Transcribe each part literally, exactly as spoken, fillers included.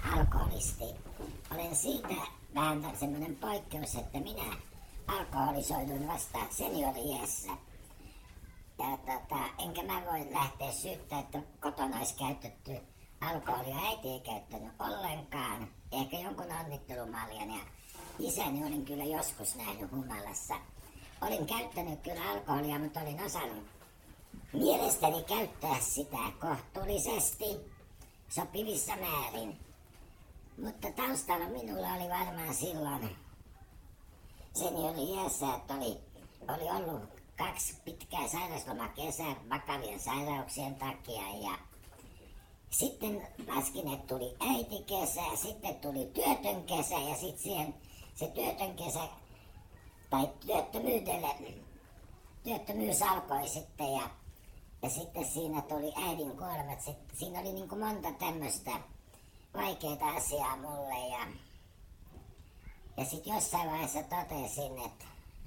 alkoholisti. Olen siitä vähän semmoinen poikkeus, että minä alkoholisoidun vasta seniori-iässä. Ja tota, enkä mä voi lähteä syyttämään, että kotona olisi käytetty alkoholia. Äiti ei käyttänyt ollenkaan. Ehkä jonkun onnittelumaljan. Ja isäni olin kyllä joskus nähnyt humalassa. Olin käyttänyt kyllä alkoholia, mutta olin osannut mielestäni käyttää sitä kohtuullisesti, sopivissa määrin. Mutta taustalla minulla oli varmaan silloin seniori-iässä, että oli, oli ollut kaksi pitkää sairauslomakesää vakavien sairauksien takia. Ja sitten laskin, että tuli äitikesä, sitten tuli työtön kesä ja sitten siihen se työtön kesä tai työttömyydelle, työttömyys alkoi sitten ja, ja sitten siinä tuli äidin kuolemat. Sitten siinä oli niin kuin monta tämmöistä vaikeaa asiaa mulle ja, ja sitten jossain vaiheessa totesin, että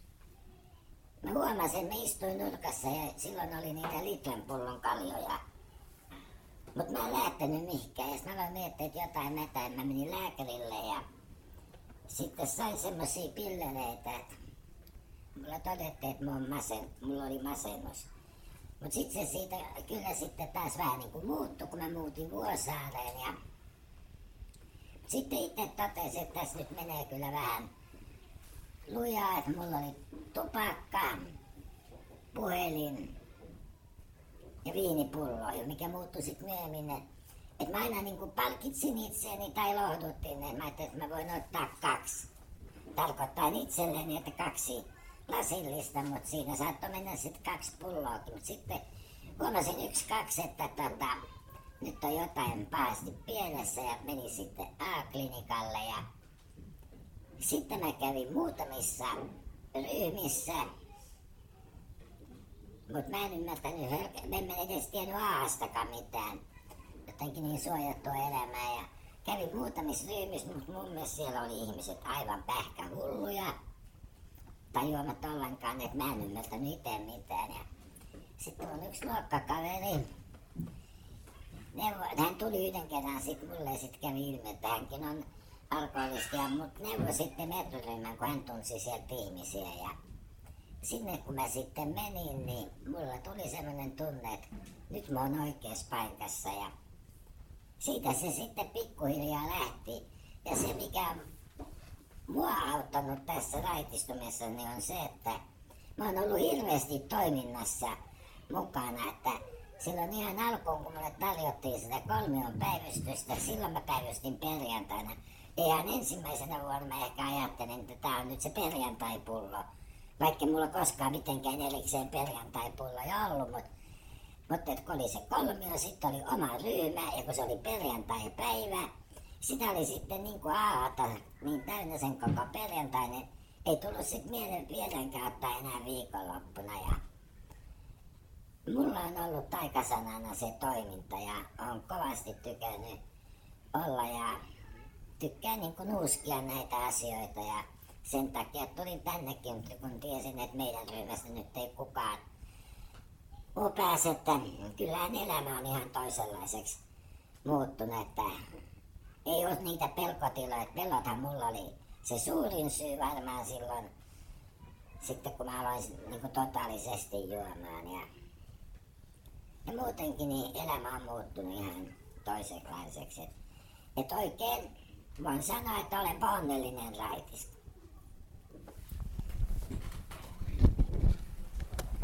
mä huomasin, mä istuin nurkassa ja silloin oli niitä Litlen pullon kaljoja. Mutta mä en lähtenyt mihinkään ja mä aloin miettiä, että jotain mätää. Mä menin lääkärille ja sitten sain semmosia pillereitä, että mulla todettiin, että mulla, masen, mulla oli masennus. Mut sitten se siitä kyllä sitten taas vähän niinku muuttui, kun mä muutin Vuosaareen. Ja sitten itse totesin, että tässä nyt menee kyllä vähän lujaa, että mulla oli tupakka, puhelin ja viinipullo, mikä muuttui sitten myöhemmin. Että mä aina niinku palkitsin itseäni tai lohdutin, että mä ajattelin, että mä voin ottaa kaksi. Tarkoittaa itselleni, että kaksi lasillista, mutta siinä saattoi mennä sitten kaksi pulloakin. Mutta sitten huomasin yksi, kaksi, että tota, nyt on jotain pahasti pielessä ja menin sitten A-klinikalle. Ja sitten mä kävin muutamissa ryhmissä. Mutta mä en ymmärtänyt, mä en edes tiennyt A-astakaan mitään. Jotenkin niin suojattua elämää ja kävin muutamissa ryhmissä, mutta mun mielestä siellä oli ihmiset aivan pähkähulluja. Tajuamatta ollenkaan, että mä en ymmärtänyt itse mitään. Ja sitten on yksi luokkakaveri. Neuvo, hän tuli yhden kerran sit mulle ja sit kävi ilmi, että hänkin on alkoholisti. Mutta neuvoi sitten metroryhmän, kun hän tunsi sieltä ihmisiä. Ja sinne kun mä sitten menin, niin mulla tuli sellainen tunne, että nyt mä oon oikeassa paikassa. Ja siitä se sitten pikkuhiljaa lähti. Ja se mikä on mua auttanut tässä raitistumisessa niin on se, että mä oon ollut hirveästi toiminnassa mukana. Että silloin ihan alkuun, kun mulle tarjottiin sitä kolmion päivystystä, silloin mä päivystin perjantaina. Ja ihan ensimmäisenä vuonna mä ehkä ajattelin, että tää on nyt se perjantaipullo. Vaikka mulla koskaan mitenkään erikseen perjantaipulloja ollut, mutta Mutta kun oli se kolmio, sitten oli oma ryhmä ja kun se oli perjantai-päivä, sitä oli sitten niin kuin aata niin täynnä sen koko perjantainen. Ei tullut sitten mieleen vieläkään ottaa enää viikonloppuna. Ja mulla on ollut taikasanana se toiminta ja on kovasti tykännyt olla ja tykkään niin kuin nuuskia näitä asioita. Ja sen takia tulin tännekin, kun tiesin, että meidän ryhmästä nyt ei kukaan muu pääse, että kyllähän elämä on ihan toisenlaiseksi muuttunut, että ei ole niitä pelkotiloja. Pelothan mulla oli se suurin syy varmaan silloin, sitten kun mä aloin niin kuin totaalisesti juomaan. Ja, ja muutenkin niin elämä on muuttunut ihan toisenlaiseksi. Että et oikein voin sanoa, että olen onnellinen raitis.